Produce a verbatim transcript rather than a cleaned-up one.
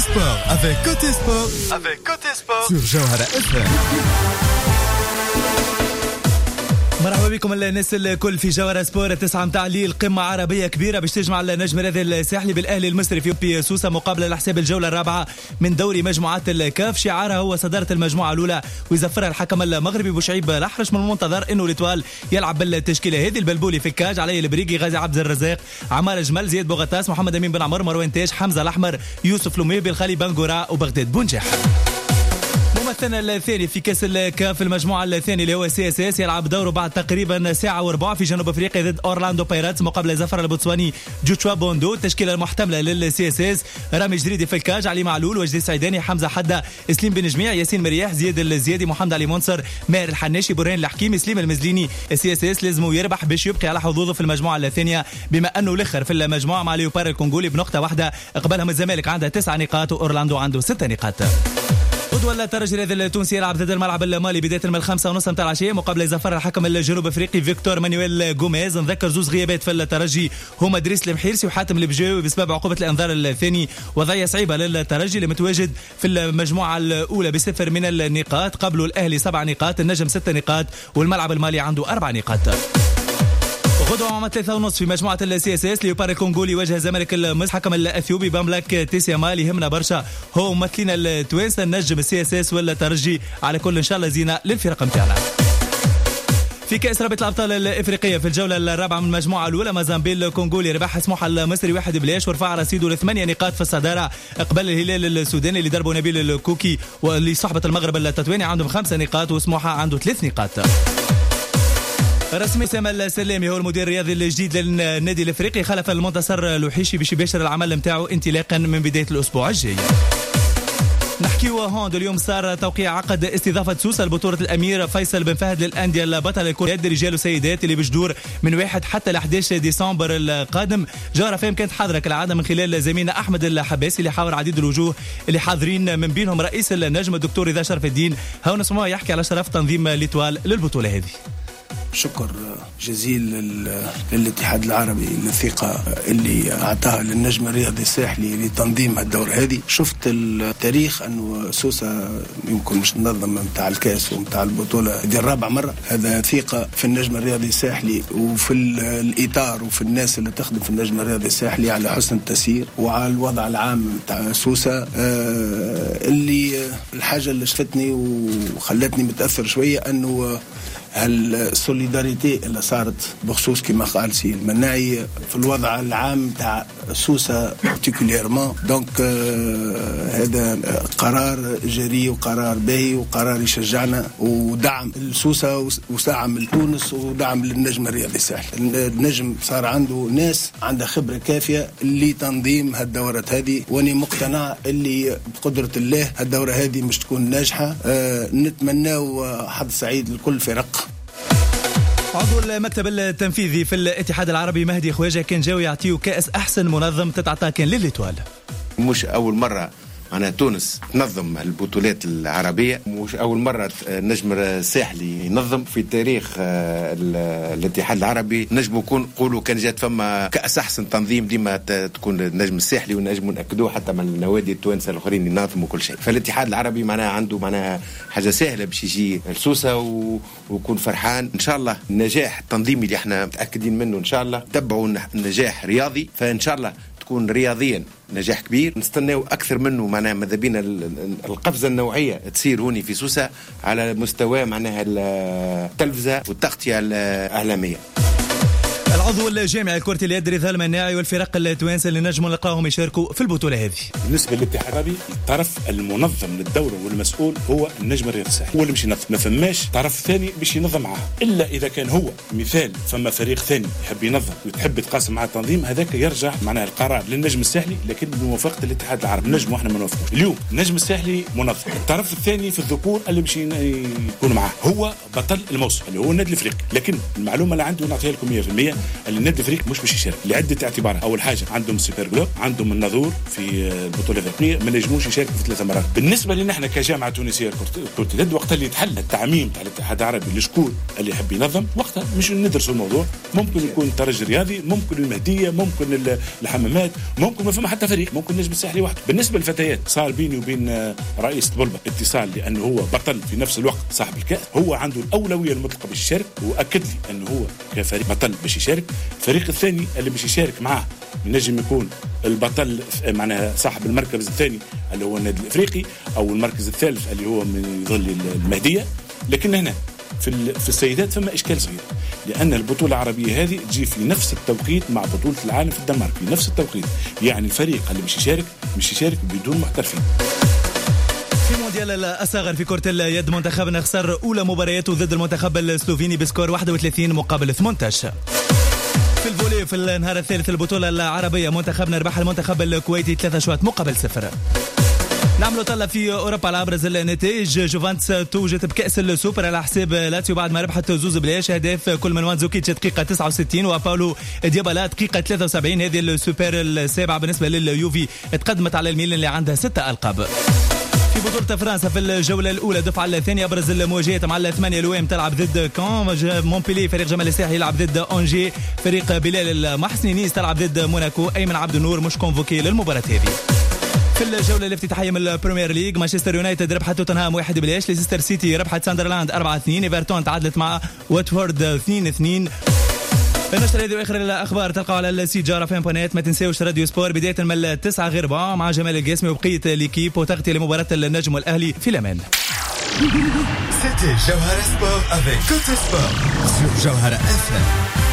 sport avec Côté Sport, avec Côté Sport sur Jawhara اف ام. مرحبا بكم الناس الكل في جوهرة سبور. تسعة متاع الليل قمة عربية كبيرة باش تجمع النجم الرياضي الساحلي بالأهلي المصري في بي سوسة مقابلة لحساب الجولة الرابعة من دوري مجموعات الكاف. شعارها هو صدارة المجموعة الأولى ويزفرها الحكم المغربي بوشعيب الأحرش. من المنتظر إنه الإتوال يلعب بالتشكيلة هذه: البلبولي فكاج، علي البريقي، غازي عبد الرزاق، عمار جمال، زياد بوغطاس، محمد أمين بن عمر، مروان تاج، حمزة الأحمر، يوسف لوميبي، الخالي بنغورا وبغداد بونجاح. ممثلنا الثاني في كاس الكاف المجموعة الثاني اللي هو سي اس اس يلعب دوره بعد تقريبا ساعة وربع في جنوب افريقيا ضد اورلاندو بايراتس مقابل زفر البوتسواني جوتشوا بوندو. التشكيلة المحتملة للسي اس اس: رامي جريدي في الكاج، علي معلول، وجدي سعيداني، حمزة حدة، اسليم بن جميع، ياسين مرياح، زياد الزيادي، محمد علي منصر، ماهر الحناشي، برهان الحكيم، سليم المزليني. السي اس اس لازم يربح باش يبقي على حظوظه في المجموعة الثانية بما انه الاخر في المجموعة مع ليوبار الكونغولي بنقطة واحدة. قبلهم الزمالك عنده تسع نقاط واورلاندو عنده ست نقاط. غدوة الترجي الرياضي التونسي يلعب ضد الملعب المالي بداية من الخمسة ونص متاع العشية مقابل زفر الحكم الجنوب افريقي فيكتور مانويل غوميز. نذكر زوز غيابات في الترجي هما دريس المحيرسي وحاتم البجاوي بسبب عقوبة الانذار الثاني، وضعية صعيبة للترجي اللي متواجد في المجموعة الأولى بصفر من النقاط. قبله الأهلي سبع نقاط، النجم ست نقاط، والملعب المالي عنده أربع نقاط. غدوة مع ثلاثة ونص في مجموعة السي اس اس ليوبار الكونغولي يواجه الزمالك المصري. حكم الاثيوبي باملاك تيسيامال يهمنا برشا، هو ممثلين التوانسه النجم السي اس اس ولا ترجي. على كل ان شاء الله زينه للفرق نتاعنا. في كأس رابطة الأبطال الإفريقية في الجولة الرابعة من المجموعة الأولى مازامبيل الكونغولي ربح سموحة المصري واحد بلاش ورفع رصيده لثمانية نقاط في الصدارة قبل الهلال السوداني اللي ضربه نبيل الكوكي واللي صحبة المغرب التطواني عندهم خمسة نقاط وسموحة عنده ثلاث نقاط. رسمي سامة السلامي هو المدير الرياضي الجديد للنادي الافريقي خلف المنتصر لوحيشي باش يباشر العمل نتاعو انطلاقا من بداية الأسبوع الجاي. نحكيو هوند. اليوم صار توقيع عقد استضافة سوسة لبطولة الأمير فيصل بن فهد للأندية البطل الكرة يد رجال وسيدات اللي بجدور من واحد حتى ل أحد عشر ديسمبر القادم. جارة فهم كانت حاضرة كالعادة من خلال زميلنا أحمد الحباسي اللي حاور عديد الوجوه اللي حاضرين من بينهم رئيس النجم الدكتور رضا شرف الدين. هاو نسمعه يحكي على شرف تنظيم الإتوال للبطولة هذه. شكر جزيل للاتحاد العربي للثقة اللي أعطاها للنجم الرياضي الساحلي لتنظيم الدورة هذه. شفت التاريخ أنه سوسة يمكن مش ننظم متاع الكاس ومتاع البطولة دي الرابع مرة. هذا ثقة في النجم الرياضي الساحلي وفي الإطار وفي الناس اللي تخدم في النجم الرياضي الساحلي على حسن التسيير وعلى الوضع العام متاع سوسة. اللي الحاجة اللي شفتني وخلتني متأثر شوية أنه هالسوليداريتي اللي صارت بخصوص كما قال سي المناعي في الوضع العام تاع سوسة بارتيكوليرمون. دونك آه هذا قرار جريء وقرار باهي وقرار يشجعنا ودعم لسوسة ودعم لتونس ودعم للنجم الرياضي الساحلي. النجم صار عنده ناس عندها خبرة كافية لتنظيم هالدورات هذه، واني مقتنع اللي بقدرة الله هالدورة هذه مش تكون ناجحة. آه نتمناو حظ سعيد لكل فرق. عضو المكتب التنفيذي في الاتحاد العربي مهدي خواجه كان جاو يعطيو كأس أحسن منظم تتعطى كان للإتوال. مش أول مرة أنا تونس تنظم البطولات العربية، مش أول مرة النجم الساحلي ينظم في تاريخ الاتحاد العربي. نجم يكون قولوا كان جات فما كأس أحسن تنظيم ديما تكون النجم الساحلي، ونجم نأكدوه حتى من النوادي التوانسة الآخرين ينظموا كل شيء. فالاتحاد العربي معناها عنده معناها حاجة سهلة باش يجي لسوسة ويكون فرحان. إن شاء الله النجاح التنظيمي اللي احنا متأكدين منه إن شاء الله تبعوا نجاح رياضي، فإن شاء الله تكون رياضيا نجاح كبير. نستناو أكثر منه معناها ماذا بينا القفزة النوعية تصير هوني في سوسة على مستوى معناها التلفزة والتغطية الإعلامية. العضو الجامعي لكرة اليد رضا المناعي والفرق التوانسة اللي نجموا نلقاهم يشاركوا في البطولة هذه. بالنسبة للاتحاد العربي الطرف المنظم للدورة والمسؤول هو النجم الرياضي الساحلي، هو اللي مش ينظم. ما فماش طرف ثاني باش ينظم معاه إلا إذا كان هو مثال فما فريق ثاني يحب ينظم وتحب تقاسم مع التنظيم، هذاك يرجع معناها القرار للنجم الساحلي لكن بموافقة الاتحاد العربي. النجم واحنا ما نوافقوش. اليوم النجم الساحلي منظم، الطرف الثاني في الذكور اللي باش يكون معاه هو بطل الموسم اللي هو النادي الافريقي. لكن المعلومة اللي عندي ونعطيها لكم مية بالمية اللي النادي الافريقي مش باش يشارك لعده اعتبارات. اول حاجه عندهم سوبر جلوب، عندهم الناظور في البطوله الافريقيه، ما نجموش يشاركوا في ثلاث مرات. بالنسبه لنا احنا كجامعه تونسيه كره اليد، وقت اللي يتحل التعميم تاع الاتحاد العربي للشكون اللي يحب ينظم، وقتها مش ندرسوا الموضوع، ممكن يكون الترجي الرياضي، ممكن المهديه، ممكن الحمامات، ممكن ما فما حتى فريق، ممكن نجم الساحلي وحده. بالنسبه للفتيات صار بيني وبين رئيس طبلبه اتصال، لانه هو بطل في نفس الوقت صاحب الكاس، هو عنده الاولويه المطلقه باش يشارك، واكد لي انه هو كفريق بطل باش يشارك. الفريق الثاني اللي باش يشارك معاه ينجم يكون البطل معناها صاحب المركز الثاني اللي هو النادي الافريقي، او المركز الثالث اللي هو من يظل المهديه. لكن هنا في في السيدات ثم اشكال صغير، لان البطوله العربيه هذه تجي في نفس التوقيت مع بطوله العالم في الدنمارك في نفس التوقيت، يعني الفريق اللي باش يشارك مش يشارك بدون محترفين. في مونديال الأصغر في كرة اليد منتخبنا خسر أولى مبارياته ضد المنتخب السلوفيني بسكور واحد وثلاثين مقابل ثمانية عشر. في الفولي في النهار الثالث البطولة العربية منتخبنا ربح المنتخب الكويتي ثلاثة أشواط مقابل صفر. نعملوا طلة في أوروبا على أبرز النتائج. جوفانتس توجت بكأس السوبر على حساب لاتسيو بعد ما ربحت زوز بلاش، هدف كل من وانزوكيتش دقيقة تسعة وستين وباولو ديابالا دقيقة ثلاثة وسبعين. هذه السوبر السابعة بالنسبة لليوفي، تقدمت على الميلان اللي عندها ستة ألقاب. في بطولة فرنسا في الجولة الأولى الدفعة الثانية أبرز المواجهات مع الثمانية الوام تلعب ضد كان، مونبيلي فريق جمال الساحلي يلعب ضد أونجي، فريق بلال المحسني نيس تلعب ضد موناكو. أيمن عبد النور مش كونفوكي للمباراة هذه. في الجولة الافتتاحية من البريمير ليج مانشستر يونايتد ربحت توتنهام واحد بلاش، ليستر سيتي ربحت ساندرلاند أربعة اثنين، ايفرتون تعادلت مع واتفورد اثنين اثنين. النشرة هذه واخر الاخبار تلقوا على السيت جارة فين بونات. ما تنساوش راديو سبور بداية من التسعة غير ربع مع جمال القاسمي وبقية ليكيب وتغطية لمباراة النجم والاهلي. في الامان. C'était Jawhara Sport avec Côté Sport sur Jawhara إف إم.